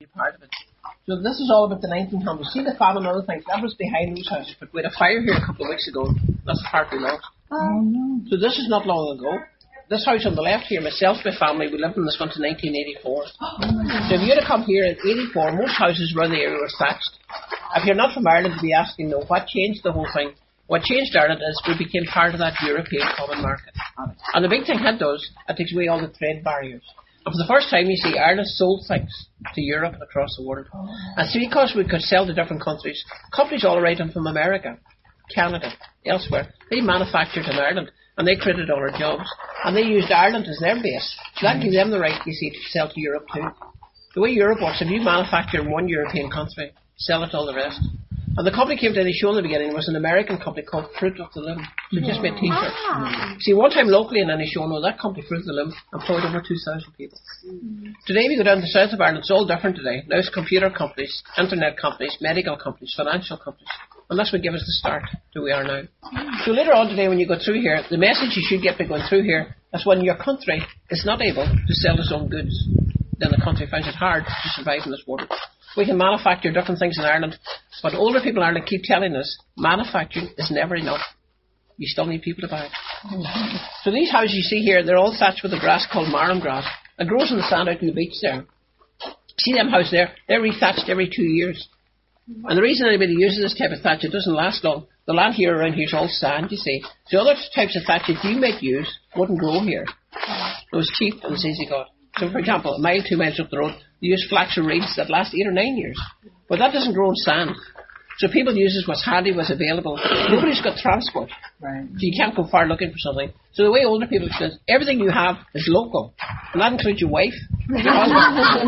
part of it. So this is all about the 1900s. See the farm and other things. That was behind those houses. But we had a fire here a couple of weeks ago. That's the part we lost. Oh, no. So this is not long ago. This house on the left here, myself, my family, we lived in this one to 1984. So if you had to come here in 84, most houses around the area were thatched. If you're not from Ireland, you'd be asking, no, what changed the whole thing? What changed Ireland is we became part of that European common market. And the big thing it does, it takes away all the trade barriers. And for the first time, you see, Ireland sold things to Europe and across the world. And see, because we could sell to different countries, companies all around them from America, Canada, elsewhere, they manufactured in Ireland. And they created all our jobs. And they used Ireland as their base. So that gave them the right, you see, to sell to Europe too. The way Europe works, if you manufacture in one European country, sell it to all the rest. And the company came to the show in the beginning was an American company called Fruit of the Loom. They just made t-shirts. See, one time locally in any show, that company, Fruit of the Loom, employed over 2,000 people. Today we go down to the south of Ireland, it's all different today. Now it's computer companies, internet companies, medical companies, financial companies. And that's what gave us the start to where we are now. So later on today when you go through here, the message you should get by going through here is when your country is not able to sell its own goods, then the country finds it hard to survive in this world. We can manufacture different things in Ireland, but older people in Ireland keep telling us manufacturing is never enough. You still need people to buy it. So these houses you see here, they're all thatched with a grass called marram grass. It grows in the sand out on the beach there. See them houses there? They're rethatched every 2 years. And the reason anybody uses this type of thatch, it doesn't last long. The land here around here is all sand, you see. So other types of thatch that you might use wouldn't grow here. It was cheap and it's easy got. So for example, a mile, 2 miles up the road, they use flax or reeds that last 8 or 9 years. But that doesn't grow in sand. So people use what's handy, what's available. Nobody's got transport. Right. So you can't go far looking for something. So the way older people say, everything you have is local. And that includes your wife, your husband.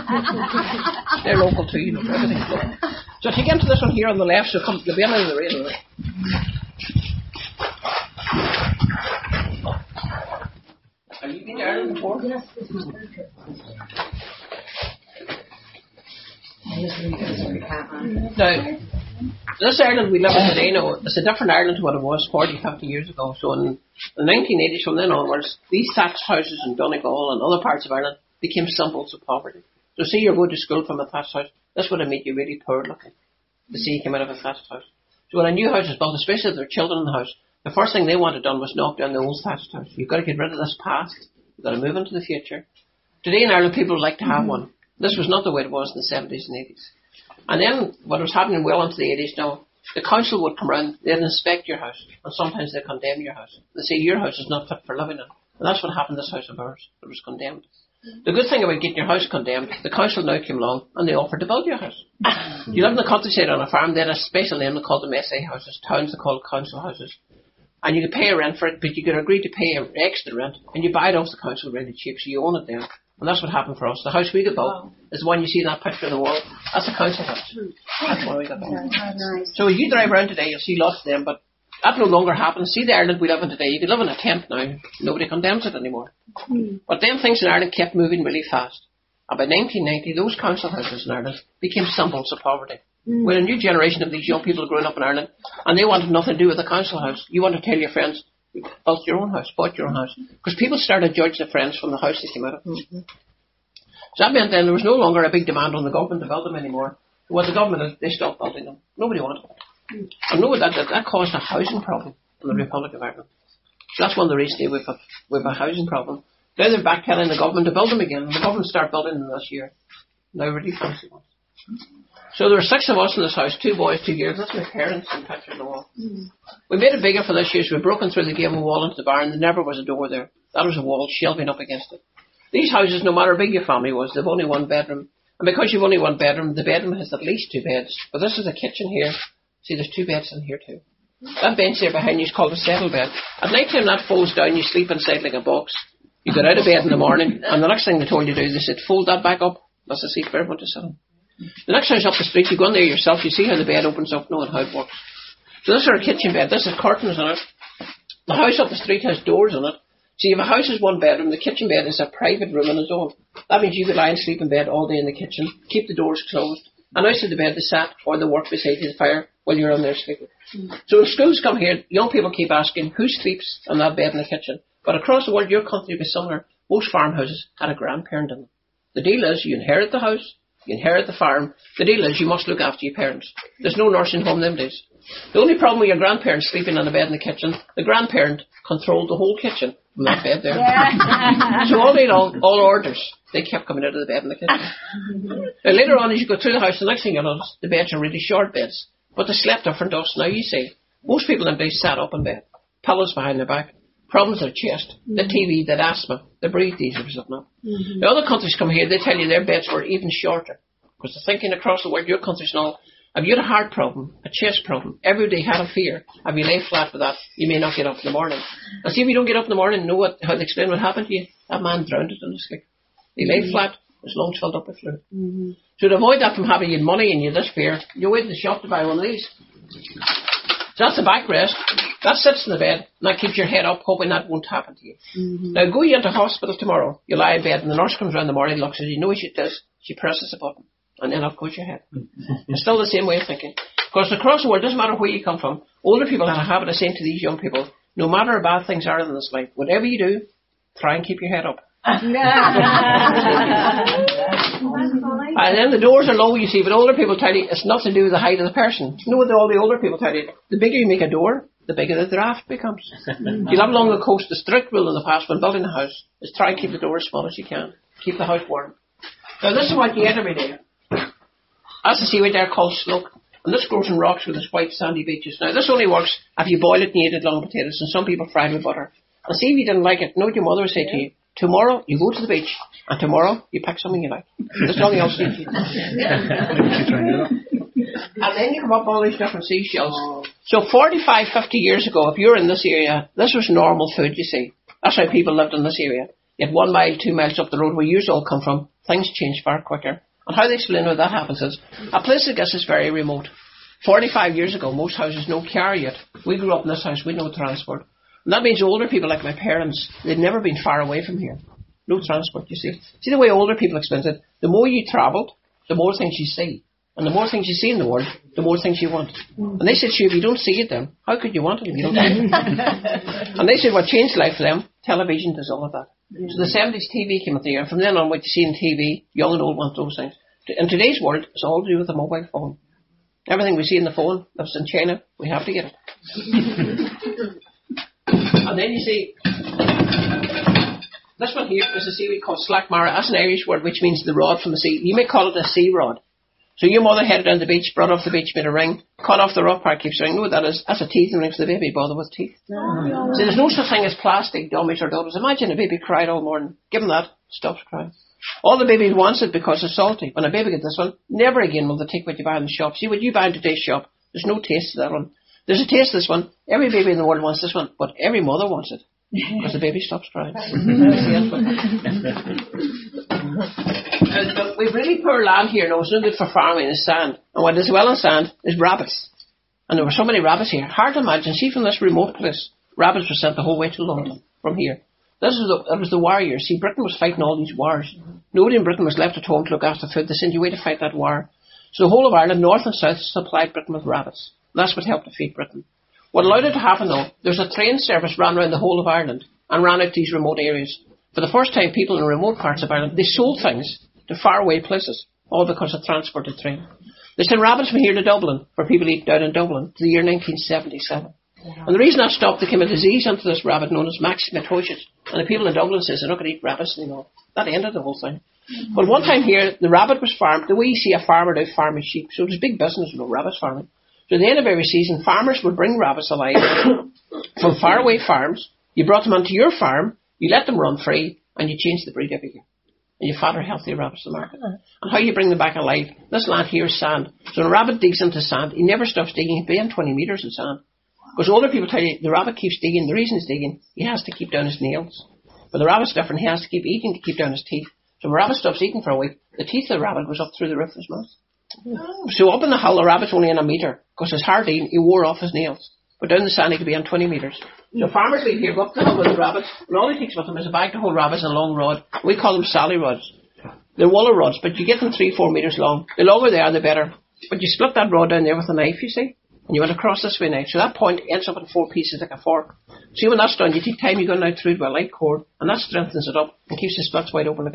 They're local too, you know, everything's local. So if you get into this one here on the left, so come the beginning of the rail. Have you been to Ireland before? Yes. Now, this Ireland we live in today now, it's a different Ireland to what it was 40, 50 years ago. So in the 1980s, from then onwards, these thatched houses in Donegal and other parts of Ireland became symbols of poverty. So see you're going to school from a thatched house, this would have made you really poor looking, to see you came out of a thatched house. So when a new house is built, especially if there are children in the house, the first thing they wanted done was knock down the old thatched house. You've got to get rid of this past, you've got to move into the future. Today in Ireland, people would like to have one. This was not the way it was in the 70s and 80s. And then, what was happening well into the 80s now, the council would come round, they'd inspect your house, and sometimes they'd condemn your house. They say, your house is not fit for living in. And that's what happened to this house of ours. It was condemned. The good thing about getting your house condemned, the council now came along, and they offered to build your house. You live in the countryside on a farm, they had a special name, they called them SA houses. Towns, they called council houses. And you could pay a rent for it, but you could agree to pay extra rent, and you buy it off the council really cheap, so you own it there. And that's what happened for us. The house we got built is the one you see in that picture on the wall. That's a council house. That's one we got built. Nice. So as you drive around today, you'll see lots of them, but that no longer happens. See the Ireland we live in today, you could live in a tent now. Nobody condemns it anymore. But them things in Ireland kept moving really fast. And by 1990, those council houses in Ireland became symbols of poverty. When a new generation of these young people growing up in Ireland, and they wanted nothing to do with the council house, you want to tell your friends, you built your own house, bought your own house. Because people started to judge their friends from the house they came out of. So that meant then there was no longer a big demand on the government to build them anymore. What the government is, they stopped building them. Nobody wanted them. And know that caused a housing problem in the Republic of Ireland. So that's one of the reasons we've a housing problem. Now they're back telling the government to build them again. And the government started building them this year. Now really fancy ones. So there were 6 of us in this house, 2 boys, 2 girls. That's my parents and picture on the wall. We made it bigger for this year, so we've broken through the gable wall into the barn. There never was a door there. That was a wall shelving up against it. These houses, no matter how big your family was, they've only one bedroom. And because you've only one bedroom, the bedroom has at least 2 beds. But this is a kitchen here. See, there's 2 beds in here too. That bench there behind you is called a settle bed. At night time that folds down, you sleep inside like a box. You get out of bed in the morning, and the next thing they told you to do, they said, fold that back up. That's a seat for everyone to sit on. The next house up the street, you go in there yourself, you see how the bed opens up, knowing how it works. So this is our kitchen bed, this has curtains on it. The house up the street has doors on it. So if a house is 1 bedroom, the kitchen bed is a private room on its own. That means you could lie and sleep in bed all day in the kitchen, keep the doors closed, and outside the bed they sat or they work beside the fire while you're in there sleeping. So when schools come here, young people keep asking who sleeps on that bed in the kitchen. But across the world, your country will be similar. Most farmhouses had a grandparent in them. The deal is you inherit the house, You inherit the farm. The deal is you must look after your parents. There's no nursing home them days. The only problem with your grandparents sleeping on a bed in the kitchen, the grandparent controlled the whole kitchen from that bed there. So all orders, they kept coming out of the bed in the kitchen. Now later on, as you go through the house, the next thing you notice, the beds are really short beds. But they slept different to us. Now you see, most people in days sat up in bed, pillows behind their back, problems with their chest, the TV, the asthma, they breathed easier or something. The other countries come here, they tell you their beds were even shorter. Because they're thinking across the world, your countries and all, if you had a heart problem, a chest problem, every day had a fear, if you lay flat with that, you may not get up in the morning. And see, if you don't get up in the morning, know how they explain what happened to you? That man drowned in his sleep. He lay flat, his lungs filled up with fluid. So to avoid that from having you money and you this fear, you wait in the shop to buy one of these. So that's the backrest. That sits in the bed, and that keeps your head up, hoping that won't happen to you. Now go you into hospital tomorrow, you lie in bed, and the nurse comes around in the morning, looks at you, know what she does? She presses a button. And then off goes your head. It's still the same way of thinking. Because across the world, doesn't matter where you come from, older people have a habit of saying to these young people, no matter how bad things are in this life, whatever you do, try and keep your head up. And then the doors are low, you see, but older people tell you it's nothing to do with the height of the person. You know what all the older people tell you? The bigger you make a door, the bigger the draft becomes. You live along the coast, the strict rule in the past when building a house is try and keep the door as small as you can. Keep the house warm. Now this is what you get every day. That's the seaweed there called sloke. And this grows in rocks with its white sandy beaches. Now this only works if you boil it and eat it long potatoes, and some people fry it with butter. And see if you didn't like it, know what your mother would say to you? Tomorrow you go to the beach, and tomorrow you pick something you like. There's nothing else to eat. And then you come up with all these different seashells. So 45, 50 years ago, if you're in this area, this was normal food, you see. That's how people lived in this area. You had 1 mile, 2 miles up the road where you all come from. Things change far quicker. And how they explain how that happens is, a place like this is very remote. 45 years ago, most houses no car yet. We grew up in this house, we had no transport. And that means older people like my parents, they'd never been far away from here. No transport, you see. See the way older people explain it? The more you travelled, the more things you see. And the more things you see in the world, the more things you want. And they said, sure, if you don't see it then, how could you want it if you don't see it? And they said what changed life for them? Television does all of that. So the 70s TV came up there, and from then on what you see in TV, young and old want those things. In today's world, it's all to do with the mobile phone. Everything we see in the phone, if it's in China, we have to get it. And then you see, this one here is a seaweed called slackmara. That's an Irish word which means the rod from the sea. You may call it a sea rod. So your mother headed down the beach, brought off the beach, made a ring, cut off the rough part, keeps ring. You know what that is? That's a teething ring for the baby, bother with teeth. So there's no such thing as plastic dummies or doubles. Imagine a baby cried all morning. Give him that, stops crying. All the baby wants it because it's salty. When a baby gets this one, never again will they take what you buy in the shop. See what you buy in today's shop, there's no taste to that one. There's a taste to this one. Every baby in the world wants this one, but every mother wants it. Because the baby stops crying. But we've really poor land here now. It's no good for farming. It's sand. And what is well in sand is rabbits. And there were so many rabbits here. Hard to imagine. See, from this remote place, rabbits were sent the whole way to London from here. It was the warriors. See, Britain was fighting all these wars. Nobody in Britain was left at home to look after food. They sent you away to fight that war. So the whole of Ireland, north and south, supplied Britain with rabbits. And that's what helped defeat Britain. What allowed it to happen, though, there's a train service ran around the whole of Ireland and ran out these remote areas. For the first time, people in remote parts of Ireland, they sold things to faraway places, all because of transported train. They sent rabbits from here to Dublin for people to eat down in Dublin to the year 1977. And the reason that stopped, there came a disease into this rabbit known as Maximitoshes. And the people in Dublin says they're not going to eat rabbits anymore. That ended the whole thing. But one time here, the rabbit was farmed the way you see a farmer do farming sheep. So it was big business, rabbits farming. So at the end of every season, farmers would bring rabbits alive from faraway farms. You brought them onto your farm, you let them run free, and you change the breed every year. And you fatter, healthy rabbits to the market. And how you bring them back alive, this land here is sand. So when a rabbit digs into sand, he never stops digging. He'll be in 20 metres in sand. Because older people tell you, the rabbit keeps digging. The reason he's digging, he has to keep down his nails. But the rabbit's different. He has to keep eating to keep down his teeth. So when a rabbit stops eating for a week, the teeth of the rabbit goes up through the roof of his mouth. So up in the hill, the rabbit's only in a metre. Because it's hard eating, he wore off his nails. But down the sand, he could be on 20 metres. So farmers leave here, go up the hill with the rabbits, and all he takes with him is a bag to hold rabbits and a long rod. We call them sally rods. They're willow rods, but you get them 3-4 metres long. The longer they are, the better. But you split that rod down there with a knife, you see, and you went across this way knife. So that point ends up in 4 pieces like a fork. See, when that's done, you take time, you go down through it with a light cord, and that strengthens it up and keeps the splits wide open like that.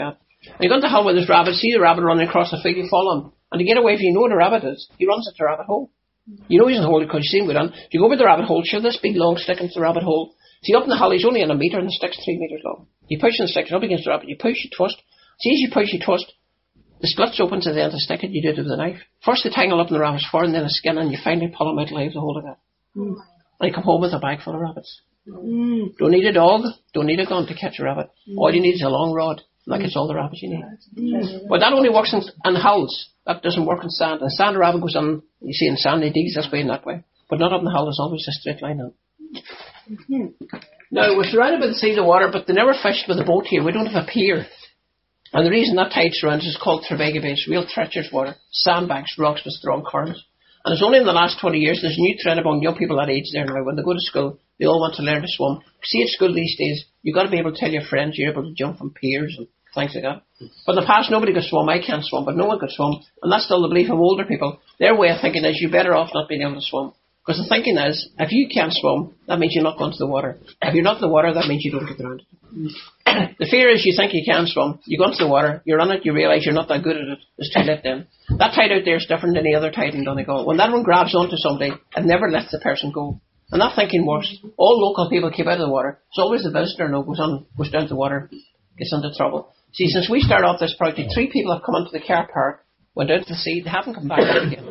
And you go into the hole where there's rabbits, see the rabbit running across the field, you follow him. And to get away, if you know where the rabbit is, he runs at the rabbit hole. You know he's in the hole because you see him go down. If you go over the rabbit hole, sure, this big long stick into the rabbit hole. See, up in the hole, he's only in a metre and the stick's 3 metres long. You push and the stick up against the rabbit, you push, you twist. See, as you push, you twist, the splits open to the end of the stick and you do it with a knife. First they tangle up in the rabbit's fur and then the skin and you finally pull them out alive to hold it out. And you come home with a bag full of rabbits. Don't need a dog, don't need a gun to catch a rabbit. All you need is a long rod. That gets all the rabbits you need. But that only works in holes. That doesn't work in sand. In sand, a rabbit goes on, you see in sand, he digs this way and that way. But not up in the hole, there's always a straight line on. Now, we're surrounded by the sea, the water, but they never fished with a boat here. We don't have a pier. And the reason that tide surrounds is called Trevega Bay. It's real treacherous water. Sandbanks, rocks with strong currents. And it's only in the last 20 years there's a new trend among young people that age there now. When they go to school, they all want to learn to swim. See, at school these days, you've got to be able to tell your friends you're able to jump from piers and things like that. But in the past, nobody could swim. I can't swim, but no one could swim. And that's still the belief of older people. Their way of thinking is you're better off not being able to swim. Because the thinking is, if you can't swim, that means you're not going to the water. If you're not in the water, that means you don't get around it. The fear is you think you can swim, you go into the water, you're on it, you realise you're not that good at it, it's too late then. That tide out there is different than any other tide in Donegal. When that one grabs onto somebody, it never lets the person go. And that thinking works. All local people keep out of the water. It's always the visitor now goes down to the water, gets into trouble. See, since we started off this project, 3 people have come into the car park, went out to the sea, they haven't come back out again.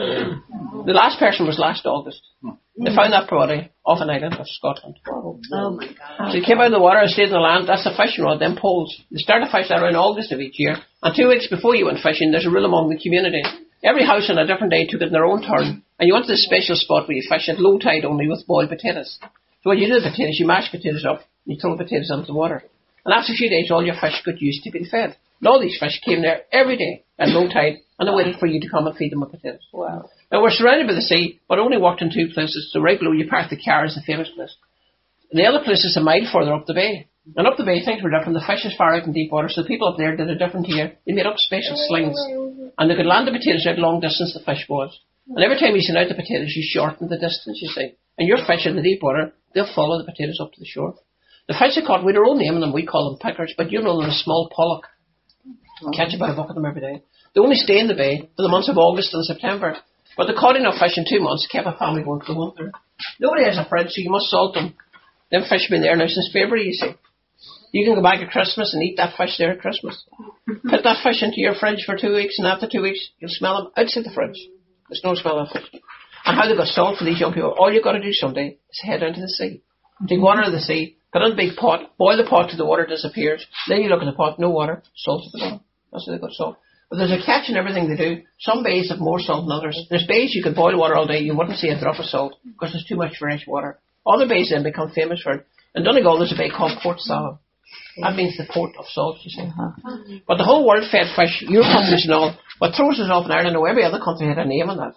The last person was last August. They found that body off an island of Scotland. Oh my God. So they came out of the water and stayed in the land. That's the fishing rod, them poles. They start to fish that around August of each year. And 2 weeks before you went fishing, there's a rule among the community. Every house on a different day took it in their own turn. And you went to this special spot where you fish at low tide only with boiled potatoes. So what you do with potatoes, you mash potatoes up, and you throw the potatoes into the water. And after a few days, all your fish got used to being fed. And all these fish came there every day at low tide, and they waited for you to come and feed them with potatoes. Wow. Now, we're surrounded by the sea, but only worked in 2 places. So right below you park the car is the famous place. The other place is a mile further up the bay. And up the bay, things were different. The fish is far out in deep water, so the people up there did it different here. They made up special slings. And they could land the potatoes out long distance the fish was. And every time you send out the potatoes, you shorten the distance, you see. And your fish in the deep water, they'll follow the potatoes up to the shore. The fish they caught, we had our own name them, we call them pickers, but you know them as small pollock. Catch about a buck of them every day. They only stay in the bay for the months of August and September. But they caught enough fish in 2 months, kept a family going for the winter. Nobody has a fridge, so you must salt them. Them fish have been there now since February, you see. You can go back at Christmas and eat that fish there at Christmas. Put that fish into your fridge for 2 weeks, and after 2 weeks, you'll smell them outside the fridge. There's no smell of fish. And how they got salt for these young people, all you've got to do someday is head down to the sea. Take water to the sea, put in a big pot, boil the pot till the water disappears. Then you look at the pot, no water, salt at the bottom. That's how they got salt. But there's a catch in everything they do. Some bays have more salt than others. There's bays you could boil water all day, you wouldn't see a drop of salt because there's too much fresh water. Other bays then become famous for it. In Donegal there's a bay called Port Salam. That means the port of salt, you see. But the whole world fed fish, your countries and all. What throws us off in Ireland, every other country had a name on that.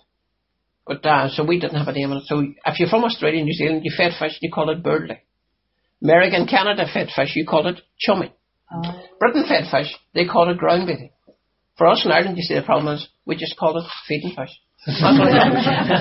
But so we didn't have a name on it. So if you're from Australia and New Zealand, you fed fish, you call it birdley. America and Canada fed fish, you call it chummy. Britain fed fish, they call it ground baiting. For us in Ireland, you see, the problem is we just call it feeding fish. That's what it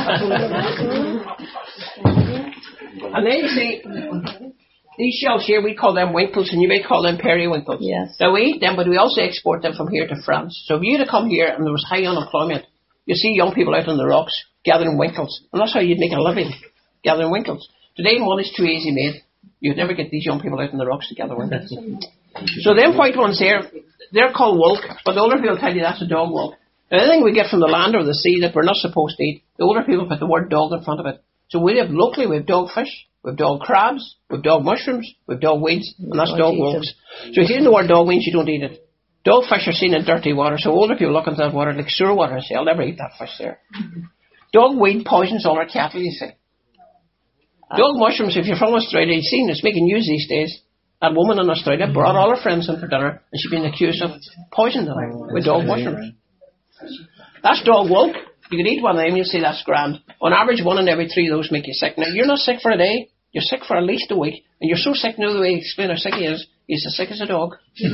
is. And then you see, these shells here, we call them winkles, and you may call them periwinkles. Yes. Now we eat them, but we also export them from here to France. So if you were to come here and there was high unemployment, you see young people out on the rocks gathering winkles. And that's how you'd make a living, gathering winkles. Today, one is too easy made. You'd never get these young people out on the rocks to gather winkles. So them white ones there, they're called wulk, but the older people tell you that's a dog wulk. Now, anything we get from the land or the sea that we're not supposed to eat, the older people put the word dog in front of it. So we have locally, we have dog fish, we have dog crabs, we have dog mushrooms, we have dog weeds, and that's dog wulks. So if you know the word dog means you don't eat it. Dog fish are seen in dirty water, so older people look into that water like sewer water and say, I'll never eat that fish there. Dog weed poisons all our cattle, you see. Dog mushrooms, if you're from Australia, you've seen it's making news these days. That woman in Australia brought all her friends in for dinner and she's been accused of poisoning them with dog mushrooms. That's dog wulk. You can eat one of them, you'll see that's grand. On average, 1 in every 3 of those make you sick. Now, you're not sick for a day. You're sick for at least a week. And you're so sick now, the way you explain how sick he is, he's as sick as a dog. So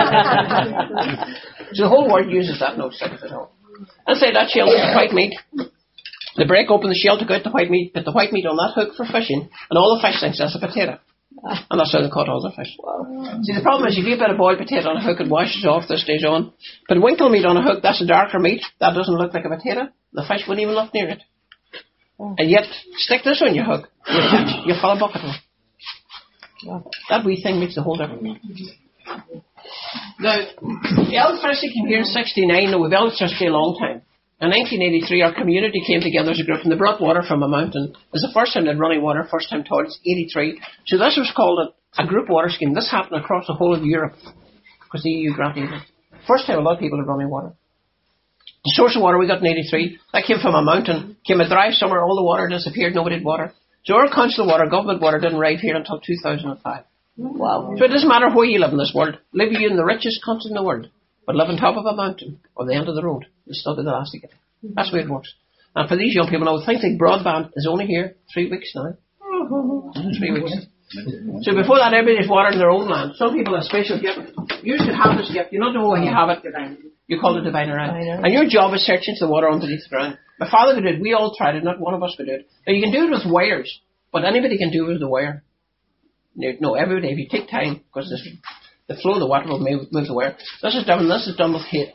the whole world uses that, no, sick as a dog. And say that shell is white meat. They break open the shell, take out the white meat, put the white meat on that hook for fishing, and all the fish thinks that's a potato. And that's how they caught all the fish. Wow. See, the problem is you leave a bit of boiled potato on a hook, it washes off, this stays on. But winkle meat on a hook, that's a darker meat. That doesn't look like a potato. The fish wouldn't even look near it. And yet, stick this on your hook, you fill a bucket with. That wee thing makes the whole difference. Now, the electricity came here in 69, and we've had electricity a long time. In 1983, our community came together as a group, and they brought water from a mountain. It was the first time they had running water, first time toilets, 83. So this was called a group water scheme. This happened across the whole of Europe, because the EU granted it. First time a lot of people had running water. The source of water we got in 83, that came from a mountain, came a dry summer, all the water disappeared, nobody had water. So our council water, government water, didn't arrive here until 2005. Wow. So it doesn't matter where you live in this world. Live you in the richest country in the world, but live on top of a mountain or the end of the road, you still get the last to get it. That's the way it works. And for these young people now, things like broadband is only here 3 weeks now. 3 weeks. So before that, everybody's watering their own land. Some people have special gift. You should have this gift. You don't know why you have it. You call it divine around. And your job is searching for the water underneath the ground. My father could do it. We all tried it. Not one of us could do it. Now you can do it with wires, but anybody can do it with the wire. No, every day if you take time, because the flow of the water will move the wire. This is done with hazel.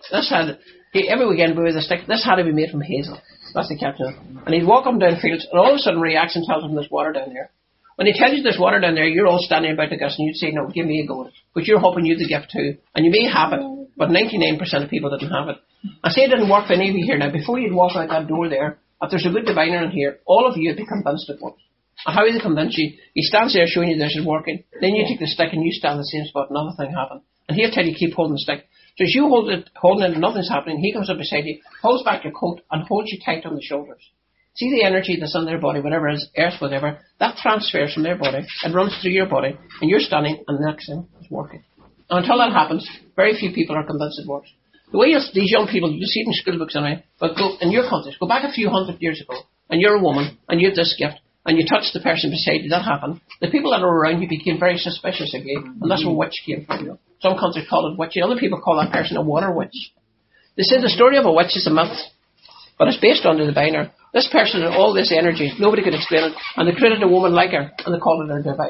Every weekend we with a stick. This had to be made from hazel. That's the captain. And he'd walk up and down fields, and all of a sudden reacts and tells him there's water down there. When he tells you there's water down there, you're all standing about the gus, and you'd say, no, give me a go at it. But you're hoping you'd the gift too. And you may have it, but 99% of people didn't have it. I say it didn't work for any of you here now. Before you'd walk out that door there, if there's a good diviner in here, all of you would be convinced at once. And how do they convince you? He stands there showing you this is working. Then you take the stick and you stand in the same spot, another thing happens. And he'll tell you keep holding the stick. So as you holding it and nothing's happening, he comes up beside you, pulls back your coat and holds you tight on the shoulders. See the energy that's in their body, whatever it is, earth, whatever, that transfers from their body, it runs through your body, and you're standing and the next thing is working. And until that happens, very few people are convinced it works. The way these young people, you see it in school books anyway, but go in your countries, go back a few hundred years ago, and you're a woman, and you have this gift, and you touch the person beside you, that happened. The people that are around you became very suspicious of you, and that's where witch came from. You know. Some countries call it witch, other people call that person a water witch. They say the story of a witch is a myth, but it's based on the diviner. This person had all this energy, nobody could explain it, and they created a woman like her, and they called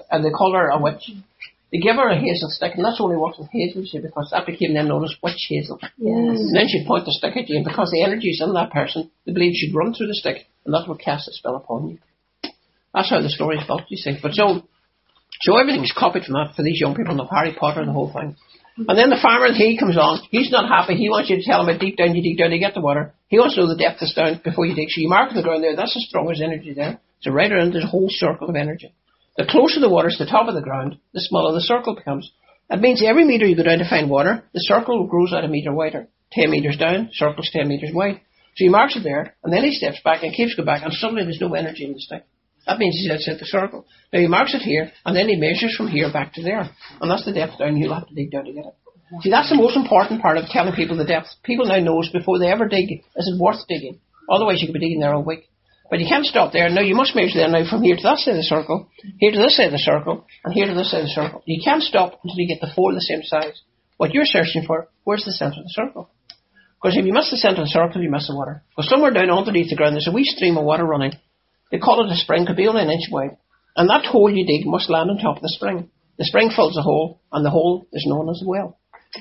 her a witch. They gave her a hazel stick, and that's only works with hazel, because that became then known as witch hazel. Yes. And then she'd point the stick at you, and because the energy is in that person, they believed she'd run through the stick, and that would cast a spell upon you. That's how the story is built, you see. But so everything's copied from that for these young people, the Harry Potter, the whole thing. And then the farmer, he comes on, he's not happy, he wants you to tell him deep down, you get the water. He wants to know the depth that's down before you dig. So you mark the ground there, that's the strongest energy there. So right around there's a whole circle of energy. The closer the water is to the top of the ground, the smaller the circle becomes. That means every metre you go down to find water, the circle grows out a metre wider. 10 metres down, circle's 10 metres wide. So he marks it there, and then he steps back and keeps going back, and suddenly there's no energy in the stick. That means he's outside the circle. Now he marks it here, and then he measures from here back to there. And that's the depth down, you'll have to dig down to get it. See, that's the most important part of telling people the depth. People now knows before they ever dig, is it worth digging? Otherwise you could be digging there all week. But you can't stop there. Now you must measure there now from here to that side of the circle, here to this side of the circle, and here to this side of the circle. You can't stop until you get the four the same size. What you're searching for, where's the centre of the circle? Because if you miss the centre of the circle, you miss the water. Because somewhere down underneath the ground, there's a wee stream of water running. They call it a spring, could be only an inch wide. And that hole you dig must land on top of the spring. The spring fills the hole, and the hole is known as a well.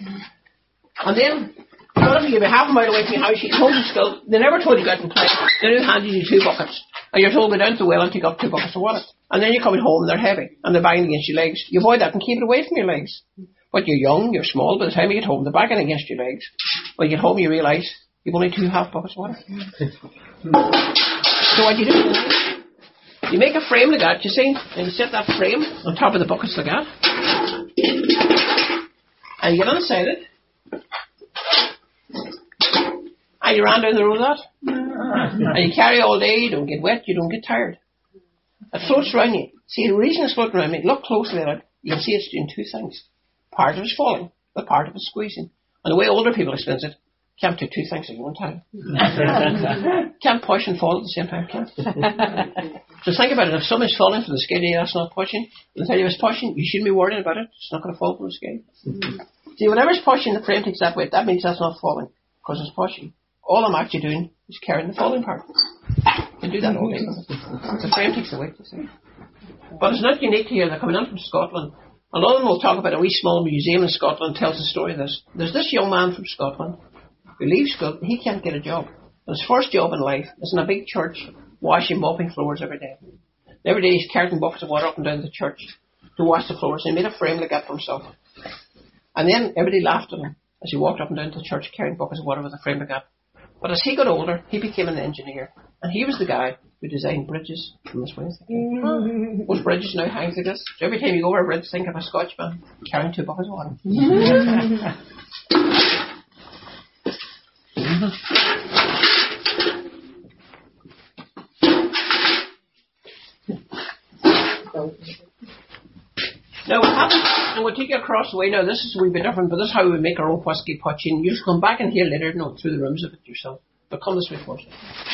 And then, if you be half a mile away from your house, you told you still, they never told you to go out and play. They only handed you 2 buckets. And you're told to go down to the well and take up 2 buckets of water. And then you're coming home and they're heavy, and they're banging against your legs. You avoid that and keep it away from your legs. But you're young, you're small, by the time you get home, they're banging against your legs. When you get home, you realise you've only 2 half buckets of water. So what do? You make a frame like that, you see, and you set that frame on top of the buckets like that. And you get inside it. And you run down the road with that. And you carry all day, you don't get wet, you don't get tired. It floats around you. See, the reason it's floating around me, look closely at it, you'll see it's doing 2 things. Part of it's falling, but part of it's squeezing. And the way older people explain it, can't do 2 things at one time. Can't push and fall at the same time, can't. So think about it, if something's falling from the sky, that's not pushing. When I tell you it's pushing, you shouldn't be worried about it. It's not going to fall from the sky. See, whenever it's pushing, the frame takes that weight. That means that's not falling, because it's pushing. All I'm actually doing is carrying the falling part. You can do that all day. The frame takes the weight, you see. But it's not unique here. They're coming in from Scotland. A lot of them will talk about a wee small museum in Scotland tells the story of this. There's this young man from Scotland who leaves school. He can't get a job. And his first job in life is in a big church, washing, mopping floors every day. Every day he's carrying buckets of water up and down the church to wash the floors. And he made a frame like that for himself. And then everybody laughed at him as he walked up and down to the church carrying buckets of water with a frame like that. But as he got older, he became an engineer. And he was the guy who designed bridges from this way. Most bridges now hang like this. So every time you go over a bridge, think of a Scotchman carrying 2 buckets of water. Now what happens, and we'll take you across the way. Now this is a wee bit different, but this is how we make our own whiskey poaching. You just come back and hear later, through the rooms of it yourself. But come this way first.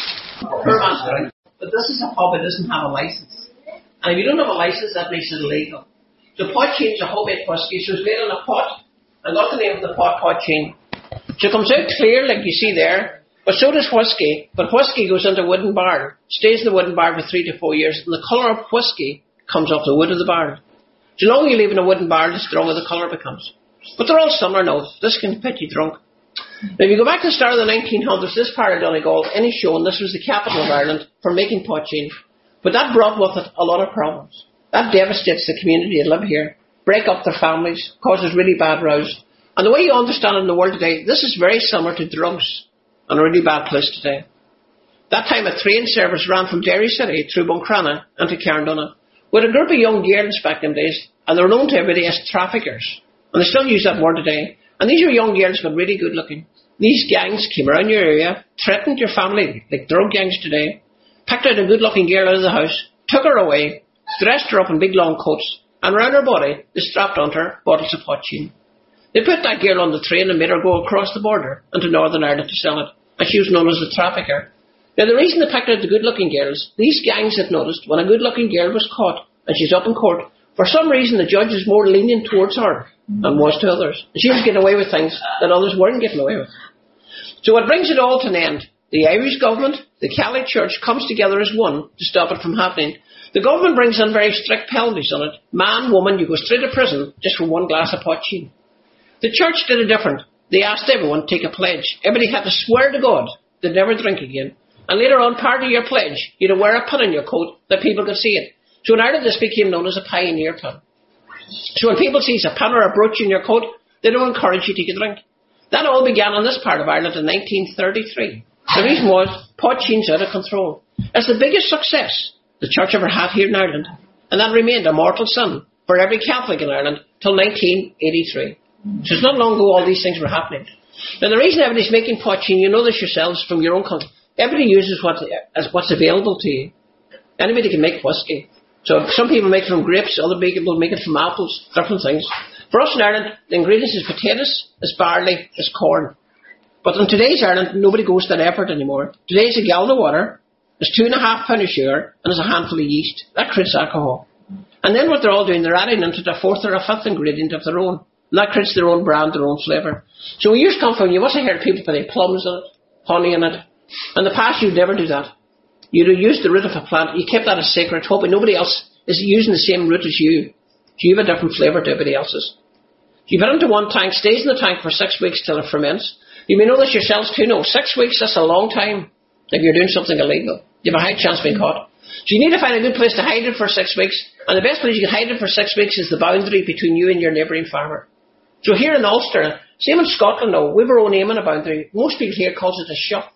But this is a pub that doesn't have a license. And if you don't have a license, that makes it illegal. So poaching is a homemade whiskey, so it's made in a pot. I got the name of the pot, poaching. So it comes out clear like you see there, but so does whiskey. But whiskey goes into a wooden barrel, stays in the wooden barrel for 3 to 4 years, and the colour of whiskey comes off the wood of the barrel. The longer you leave in a wooden barrel, the stronger the colour becomes. But they're all similar notes. This can put you drunk. Now, if you go back to the start of the 1900s, this part of Donegal, Inishowen, this was the capital of Ireland for making poaching. But that brought with it a lot of problems. That devastates the community that live here, break up their families, causes really bad rows. And the way you understand it in the world today, this is very similar to drugs in a really bad place today. That time a train service ran from Derry City through Buncrana into Carndonagh, with a group of young girls back in days, and they were known to everybody as traffickers. And they still use that word today. And these were young girls, but really good looking. These gangs came around your area, threatened your family, like drug gangs today, picked out a good looking girl out of the house, took her away, dressed her up in big long coats, and around her body, they strapped onto her bottles of poaching. They put that girl on the train and made her go across the border into Northern Ireland to sell it, and she was known as a trafficker. Now the reason they picked out the good looking girls, these gangs had noticed when a good looking girl was caught, and she's up in court, for some reason the judge was more lenient towards her than was to others. And she was getting away with things that others weren't getting away with. So it brings it all to an end. The Irish government, the Catholic Church comes together as one to stop it from happening. The government brings in very strict penalties on it. Man, woman, you go straight to prison just for one glass of poaching. The church did it different. They asked everyone to take a pledge. Everybody had to swear to God they'd never drink again. And later on, part of your pledge, you'd wear a pin on your coat that people could see it. So in Ireland, this became known as a pioneer pin. So when people see a pin or a brooch in your coat, they don't encourage you to take a drink. That all began in this part of Ireland in 1933. The reason was poaching's out of control. It's the biggest success the church ever had here in Ireland. And that remained a mortal sin for every Catholic in Ireland till 1983. So it's not long ago all these things were happening. Now the reason everybody's making poaching, you know this yourselves from your own country. Everybody uses what's available to you. Anybody can make whiskey. So some people make it from grapes, other people make it from apples, different things. For us in Ireland, the ingredients is potatoes, is barley, is corn. But in today's Ireland, nobody goes to that effort anymore. Today's a gallon of water, there's 2.5 pounds of sugar, and there's a handful of yeast. That creates alcohol. And then what they're all doing, they're adding into the 4th or a 5th ingredient of their own. And that creates their own brand, their own flavour. So when you come from, you must have heard people putting plums in it, honey in it. In the past, you'd never do that. You'd use the root of a plant, you kept that as sacred, hoping nobody else is using the same root as you. So you have a different flavour to everybody else's. You put it into one tank, stays in the tank for 6 weeks till it ferments. You may know this yourselves too, no, 6 weeks, that's a long time if you're doing something illegal. You have a high chance of being caught. So you need to find a good place to hide it for 6 weeks, and the best place you can hide it for 6 weeks is the boundary between you and your neighbouring farmer. So here in Ulster, same in Scotland now, we have our own name on a boundary. Most people here calls it a shop.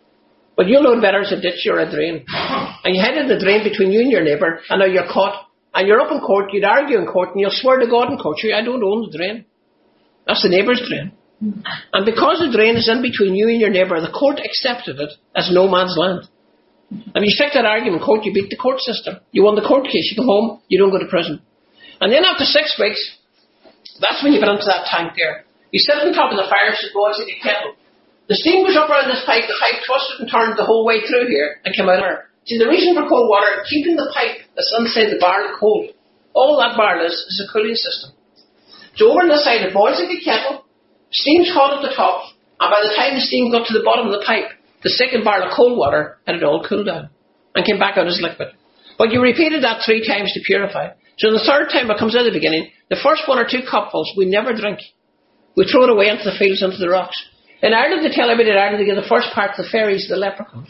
But you'll know better as a ditch or a drain. And you hide in the drain between you and your neighbour, and now you're caught. And you're up in court, you'd argue in court, and you'll swear to God in court, I don't own the drain. That's the neighbour's drain. And because the drain is in between you and your neighbour, the court accepted it as no man's land. And if you stick that argument in court, you beat the court system. You won the court case, you go home, you don't go to prison. And then after 6 weeks, that's when you get into that tank there. You sit on top of the fire, so it boils like a kettle. The steam goes up around this pipe, the pipe twisted and turned the whole way through here and came out of there. See, the reason for cold water, keeping the pipe that's inside the barrel cold. All that barrel is a cooling system. So over on this side, it boils like a kettle, steam's hot at the top, and by the time the steam got to the bottom of the pipe, the second barrel of cold water had it all cooled down and came back out as liquid. But you repeated that 3 times to purify. So the third time it comes out of the beginning, the first 1 or 2 cupfuls we never drink. We throw it away into the fields, into the rocks. In Ireland, they tell everybody in Ireland to give the first part to the fairies, the leprechauns.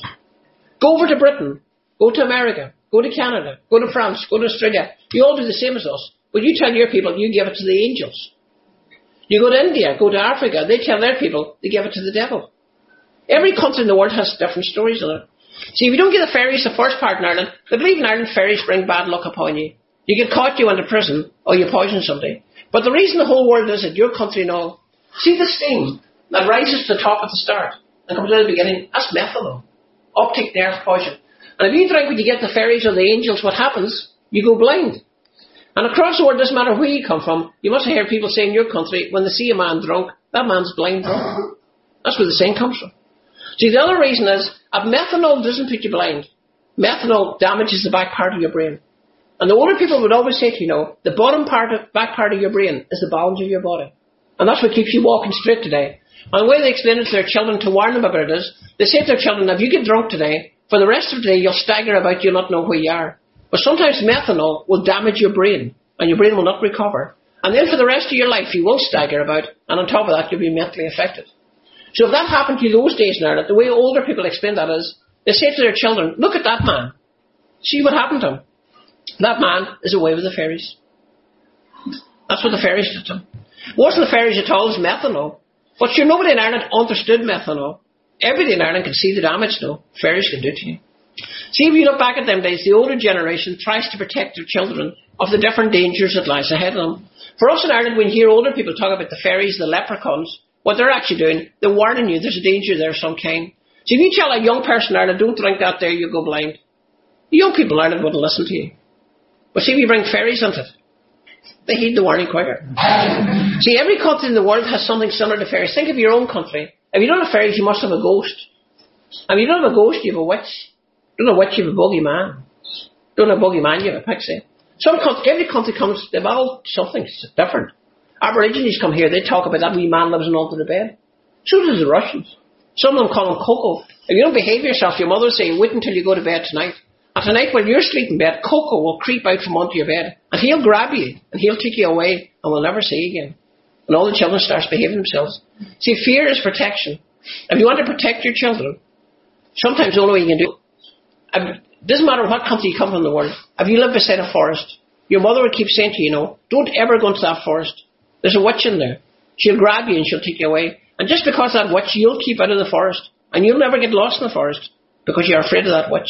Go over to Britain. Go to America. Go to Canada. Go to France. Go to Australia. You all do the same as us. But you tell your people you give it to the angels. You go to India. Go to Africa. They tell their people they give it to the devil. Every country in the world has different stories on it. See, if you don't give the fairies the first part in Ireland, they believe in Ireland fairies bring bad luck upon you. You get caught, you went to prison, or you poison somebody. But the reason the whole world does it, your country and all, see the steam that rises to the top at the start and comes out at the beginning, that's methanol. Optic nerve poison. And if you drink when you get the fairies or the angels, what happens? You go blind. And across the world, doesn't matter where you come from, you must have heard people say in your country, when they see a man drunk, that man's blind drunk. That's where the saying comes from. See, the other reason is, if methanol doesn't put you blind, methanol damages the back part of your brain. And the older people would always say to you, the back part of your brain is the balance of your body. And that's what keeps you walking straight today. And the way they explain it to their children to warn them about it is, they say to their children, if you get drunk today, for the rest of the day you'll stagger about, you'll not know where you are. But sometimes methanol will damage your brain, and your brain will not recover. And then for the rest of your life you will stagger about, and on top of that you'll be mentally affected. So if that happened to you those days in Ireland, the way older people explain that is, they say to their children, look at that man. See what happened to him. That man is away with the fairies. That's what the fairies did to him. It wasn't the fairies at all, it was methanol. But sure, nobody in Ireland understood methanol. Everybody in Ireland can see the damage, though. Fairies can do to you. See, if you look back at them days, the older generation tries to protect their children of the different dangers that lies ahead of them. For us in Ireland, when you hear older people talk about the fairies, the leprechauns, what they're actually doing, they're warning you there's a danger there of some kind. So if you tell a young person in Ireland, don't drink that there, you'll go blind. The young people in Ireland wouldn't listen to you. But see, if you bring fairies into it, they heed the warning quicker. See, every country in the world has something similar to fairies. Think of your own country. If you don't have fairies, you must have a ghost. If you don't have a ghost, you have a witch. You don't have a witch, you have a bogeyman. You don't have a bogeyman, you have a pixie. Every country comes, they've all something different. Aborigines come here, they talk about that wee man lives under the bed. So does the Russians. Some of them call him Coco. If you don't behave yourself, your mother will say, wait until you go to bed tonight. And tonight, when you're sleeping in bed, Coco will creep out from under your bed, and he'll grab you, and he'll take you away, and we'll never see you again. And all the children start behaving themselves. See, fear is protection. If you want to protect your children, sometimes the only way you can do it, doesn't matter what country you come from in the world, if you live beside a forest, your mother will keep saying to you, don't ever go into that forest. There's a witch in there. She'll grab you and she'll take you away. And just because of that witch, you'll keep out of the forest, and you'll never get lost in the forest, because you're afraid of that witch.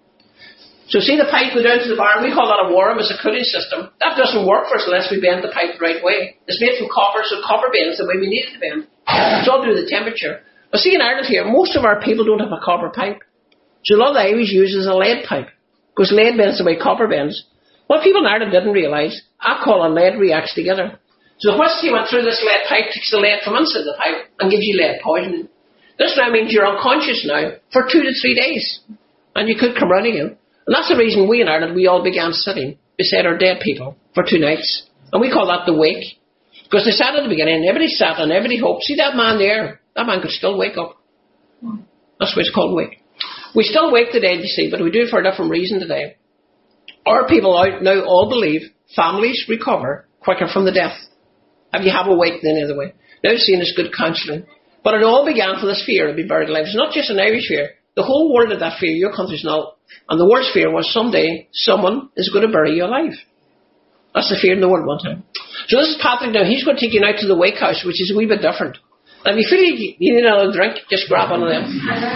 So see the pipe go down to the barn, we call that a worm, it's a cooling system. That doesn't work for us unless we bend the pipe the right way. It's made from copper, so copper bends the way we need it to bend. It's all due to the temperature. But see in Ireland here, most of our people don't have a copper pipe. So a lot of the Irish use a lead pipe, because lead bends the way copper bends. What people in Ireland didn't realise, alcohol and lead reacts together. So the whiskey went through this lead pipe, takes the lead from inside the pipe, and gives you lead poisoning. This now means you're unconscious now for 2 to 3 days, and you could come round again. And that's the reason we in Ireland, we all began sitting beside our dead people for 2 nights. And we call that the wake. Because they sat at the beginning, everybody sat and everybody hoped, see that man there, that man could still wake up. That's why it's called wake. We still wake today, you see, but we do it for a different reason today. Our people now all believe families recover quicker from the death if you have a wake than any other way. Now it's seen as good counselling. But it all began from this fear of being buried alive. It's not just an Irish fear. The whole world had that fear. Your country's not. And the worst fear was someday someone is going to bury you alive. That's the fear in the world one time. So this is Patrick now. He's going to take you now to the wake house, which is a wee bit different. And if you feel you need another drink, just grab one of them.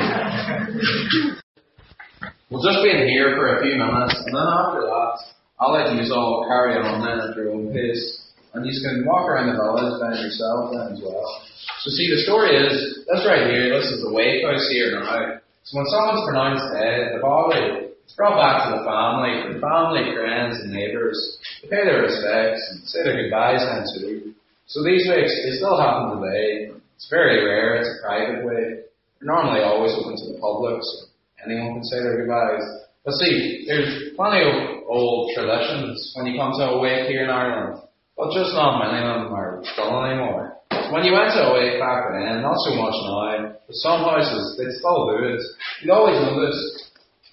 We'll just be in here for a few minutes, and then after that, I'll let you all carry on then at your own pace. And you can walk around the village by yourself then as well. So see, the story is, this right here, this is the wake house here now. So when someone's pronounced dead, the body is brought back to the family, friends and neighbours. They pay their respects and say their goodbyes then too. So these wakes, they still happen today. It's very rare, it's a private wake. They're normally always open to the public, so anyone can say their goodbyes. But see, there's plenty of old traditions when you come to a wake here in Ireland. But just not many of them are done anymore. When you went to a wake back then, not so much now, but some houses, they'd still do it. You'd always notice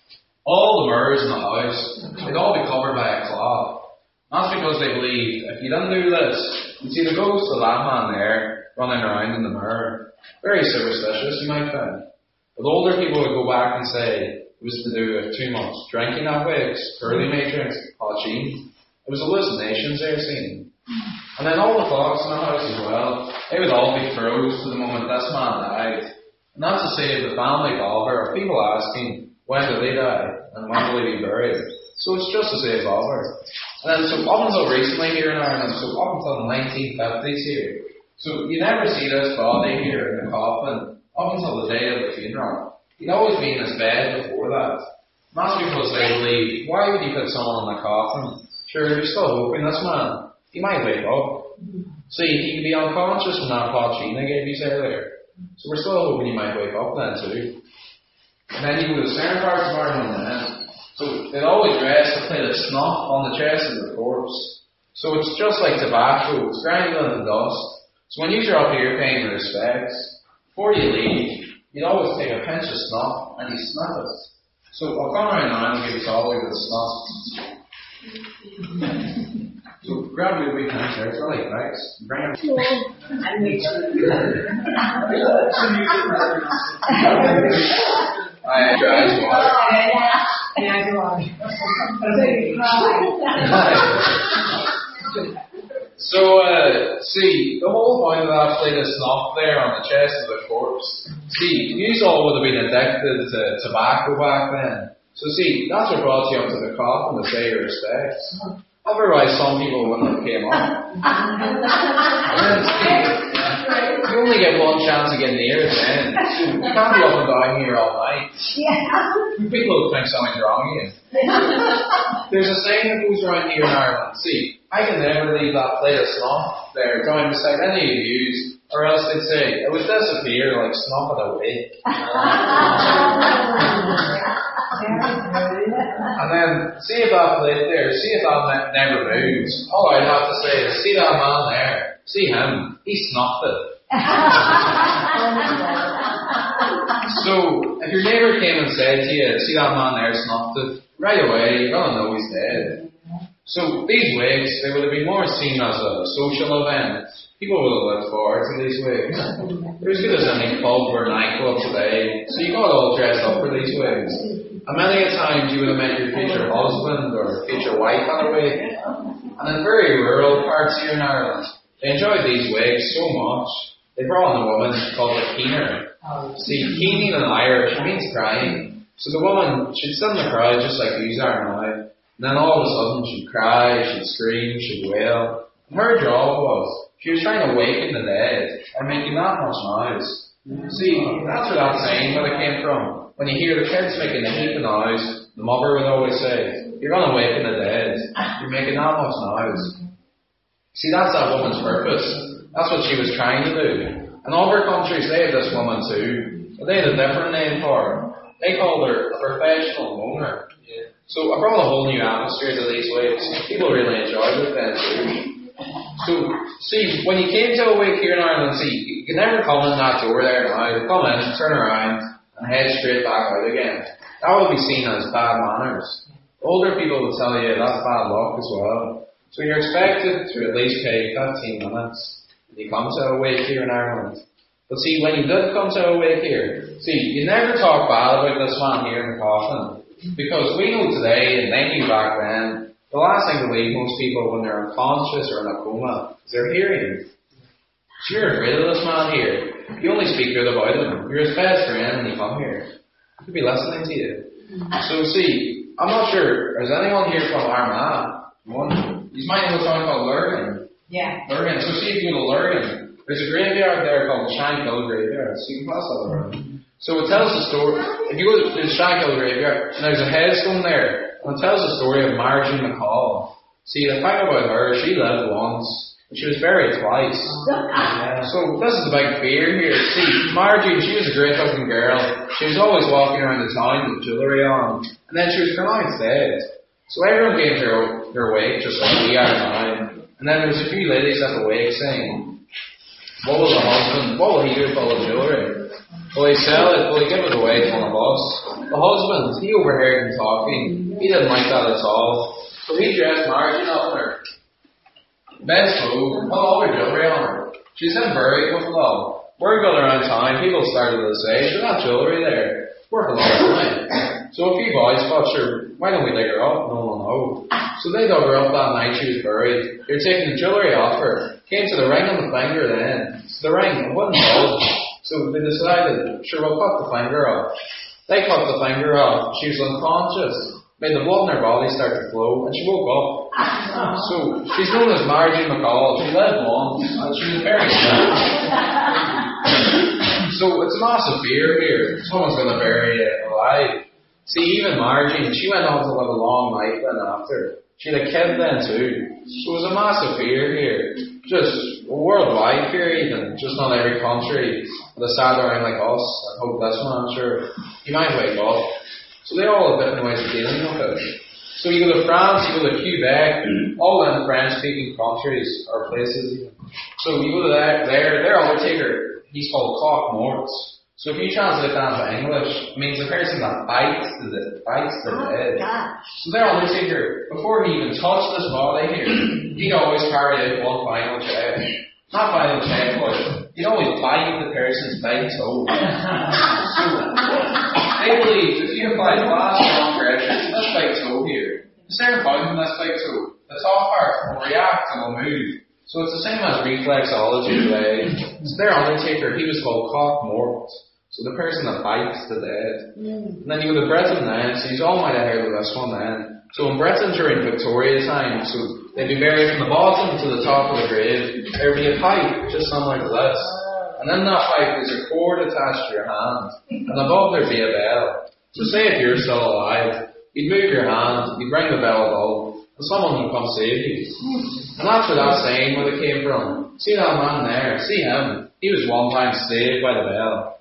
all the mirrors in the house, they'd all be covered by a cloth. That's because they believe if you didn't do this, you'd see the ghost of that man there running around in the mirror. Very superstitious, you might find. But older people would go back and say it was to do with too much drinking that way, poorly made drinks, poachine. It was hallucinations they were seeing. And then all the clocks in the house as well, they would all be froze to the moment this man died. And that's to save the family bother of people asking, when did they die? And when will they be buried? So it's just to save bother. And then so up until recently here in Ireland, so up until the 1950s here, so you never see this body here in the coffin up until the day of the funeral. He'd always be in his bed before that. And that's because they believe, why would you put someone in the coffin? Sure, you're still hoping this man, he might wake up. See, he could be unconscious from that poachine I gave you earlier. So we're still hoping he might wake up then too. And then you go to the center parts of Ireland then. So they'd always dress to play the snuff on the chest of the corpse. So it's just like tobacco, it's grinding into dust. So when you're up here paying your respects, before you leave, you'd always take a pinch of snuff and you snuff it. So I'll come around now and give you all of the snuff. So grab me a wee pinch there, it's really nice. Bring it. I dry water. Yeah, go on. So, see, the whole point of that plate of snuff there on the chest of the corpse, see, you all would have been addicted to tobacco back then. So, see, that's what brought you up to the coffin to say your respects. Otherwise, some people wouldn't have came up. And then, see, you only get one chance to get near it then. So, you can't be up and down here all night. People will think something's wrong with you. There's a saying that goes around here in Ireland. See, I can never leave that plate of snuff there going beside any of you, or else they'd say, it would disappear like snuff at a wake. And then, see if that plate there, see if that never moves. All I'd have to say is, see that man there, see him, he snuffed it. So, if your neighbour came and said to you, see that man there snuffed it, right away, you're going to know he's dead. So, these wigs, they would have been more seen as a social event. People would have looked forward to these wigs. They're as good as any pub or nightclub today, so you got all dressed up for these wigs. And many a times you would have met your future husband or future wife on a wig. And in very rural parts here in Ireland, they enjoyed these wigs so much, they brought in a woman called a keener. See, keening in Irish means crying. So the woman, she'd sit in the crowd just like these are now. And then all of a sudden she'd cry, she'd scream, she'd wail. And her job was, she was trying to waken the dead and making that much noise. See, that's where that saying where it came from. When you hear the kids making a heap of noise, the mother would always say, you're going to waken the dead. You're making that much noise. See, that's that woman's purpose. That's what she was trying to do. And all her countries, they had this woman too. But they had a different name for her. They called her a professional moaner. So I brought a whole new atmosphere to these wigs. People really enjoyed it then too. So, see, when you came to a wig here in Ireland, see, you could never come in that door there now. You come in, turn around, and head straight back out again. That would be seen as bad manners. Older people would tell you that's bad luck as well. So you're expected to at least pay 15 minutes when you come to a wig here in Ireland. But see, when you did come to a wig here, see, you never talk bad about this man here in the coffin. Because we know today, and they knew back then, the last thing to leave most people when they're unconscious or in a coma is their hearing. So you're afraid of this man here. You only speak good about him. You're his best friend when you come here. He could be listening to you. So see, I'm not sure, is anyone here from Armagh? One. You might know a town called Lurgan. Yeah. Lurgan. So see if you go to Lurgan, there's a graveyard there called the Shankill Graveyard. So you can pass that around. So it tells the story, if you go to the Shankill Graveyard, and there's a headstone there, and it tells the story of Margie McCall. See, the fact about her, she lived once, and she was buried twice. So this is the big fear here. See, Margie, she was a great looking girl. She was always walking around the town with jewellery on, and then she was pronounced dead. So everyone gave their wake, just like we are now. And then there was a few ladies at the wake saying, what will the husband, what will he do with all the jewellery? Will he sell it? Will he give it away to one of us? the husband, he overheard them talking. He didn't like that at all. So he dressed Margie up in her best clothes and put all her jewellery on her. She's in buried with love. Word got around town, people started to say, "There's not jewellery there. It's worth a lot of money." So a few boys thought, "Sure, why don't we dig her up? No one will know." So they dug her up that night she was buried. They were taking the jewellery off her. Came to the ring on the finger then. So the ring, it wasn't gold. So they decided, "Sure, we'll cut the finger off." They cut the finger off. She was unconscious. Made the blood in her body start to flow, and she woke up. So she's known as Margie McCall. She lived once, and she was very sad. So it's a massive fear here. Someone's going to bury you alive. See, even Margie, she went on to live a long life then after. She had a kid then too. So it was a massive fear here. Just a worldwide fear even. Just not every country. With a sad around like us, and hope this man, sure, he might wake up. So they all have different ways of dealing with it. So you go to France, you go to Quebec, all in French-speaking countries or places even. So you go to their undertaker, he's called Cock Morts. So if you translate that into English, it means the person that bites the dead. So their undertaker, before he even touched this body here, he'd always carry out one final check. Not final check, but he'd always bite the person's big toe. So they believe if you apply glass strong pressure to this big toe here, instead of biting this big toe, the top part will react and will move. So it's the same as reflexology today. So their undertaker, he was called Cock Mort. So the person that bites the dead. And then you go to Britain then, so you all might have heard of this one then. So in Britain during Victoria time, so they'd be buried from the bottom to the top of the grave. There would be a pipe, just something like this. And in that pipe there's a cord attached to your hand. And above there'd be a bell. So say if you're still alive, you'd move your hand, you'd ring the bell above, and someone would come save you. And that's where that saying where it came from. See that man there, see him. He was one time saved by the bell.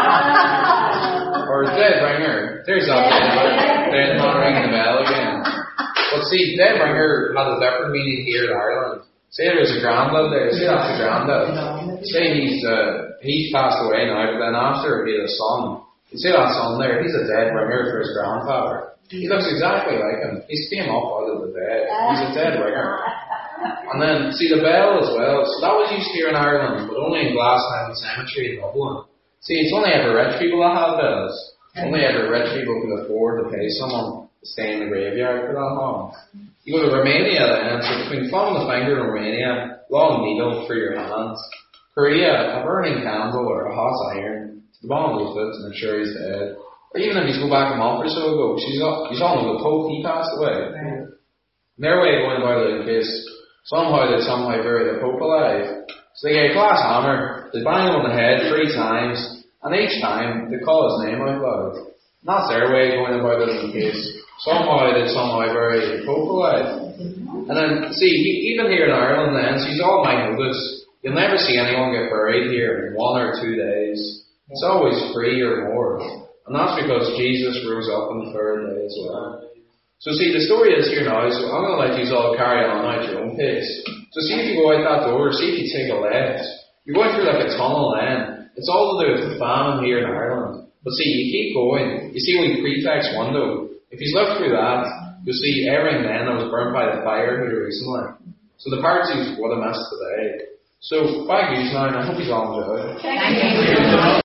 Or dead ringer. There's that dead man ringing the bell again. But see, dead ringer had a different meaning here in Ireland. Say there's a granddad there. Say that's a granddad. Say he's passed away now, but then after he had a son. You see that son there? He's a dead ringer for his grandfather. He looks exactly like him. He's came up out of the dead. He's a dead ringer. And then, see the bell as well. So that was used here in Ireland, but only in Glasgow Cemetery in Dublin. See, it's only ever rich people that have bells. Only ever rich people can afford to pay someone to stay in the graveyard for that long. You go to Romania then, so between thumb and the finger in Romania, long needle for your hands. Korea, a burning candle or a hot iron to the bottom of his foot to make sure he's dead. Or even if you go back a month or so ago, you all know the Pope, he passed away. Their way of going about it in case somehow bury the Pope alive. So they get a glass hammer, they bang him on the head 3 times, and each time they call his name out loud. And that's their way of going about it in case somehow bury the Pope alive. And then, see, even here in Ireland then, so you all might notice, you'll never see anyone get buried here in 1 or 2 days. It's always 3 or more. And that's because Jesus rose up on the 3rd day as well. So see, the story is here now, so I'm going to let you all carry on at your own pace. So see if you go out that door, see if you take a left. You're going through like a tunnel then. It's all to do with the famine here in Ireland. But see, you keep going. You see a prefect's window. If you look through that, you'll see everything then that was burnt by the fire here recently. So the parties would have missed today. So, bye news now, and I hope you all enjoyed. Thank you.